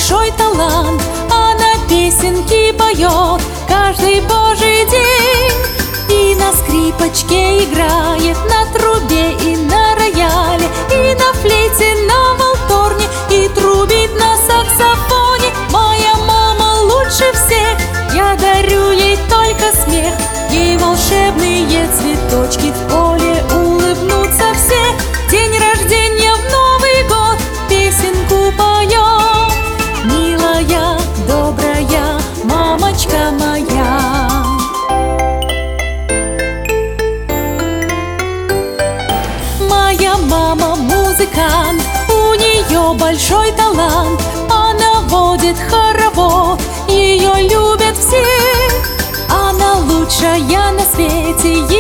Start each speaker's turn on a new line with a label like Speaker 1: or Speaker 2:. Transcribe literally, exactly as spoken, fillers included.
Speaker 1: большой талант. Она песенки поет каждый божий день. И на скрипочке играет, на трубе и на рояле, и на флейте, на валторне, и трубит на саксофоне. Моя мама лучше всех, я дарю ей только смех. Ей волшебные цветочки в поле улыбнутся все. День рождения в Новый год песенку поет. Милая, добрая мамочка моя. Моя мама музыкант, у нее большой талант. Она водит хоровод, ее любят все. Она лучшая на свете.